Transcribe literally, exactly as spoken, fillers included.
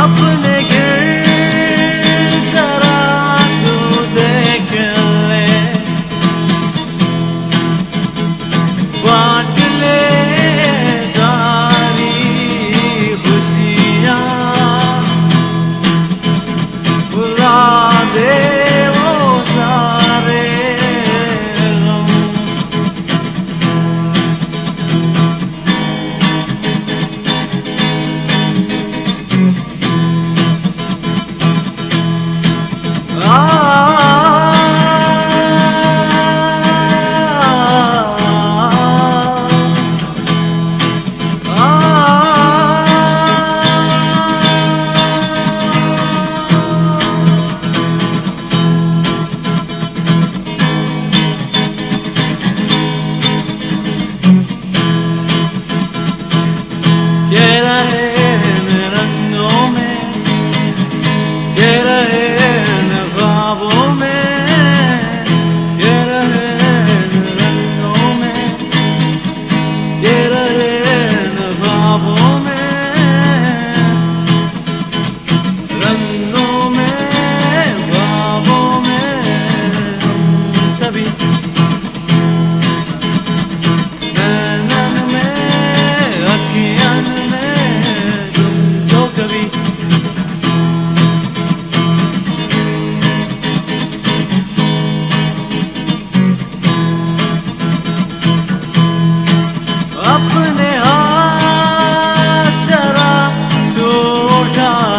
अपने गिर जरा तू देख ले, बांट ले सारी खुशियाँ, भुला दे वो सारे गम। ये रहे न रंगों में, ये रहे न ख्वाबों में, ये रहे न रंगों में, ये रहे न ख्वाबों में, रंगों में ख्वाबों में हम सभी, नैनन में अखियन में तुम तो कभी। अपने हाथ जरा तू उठा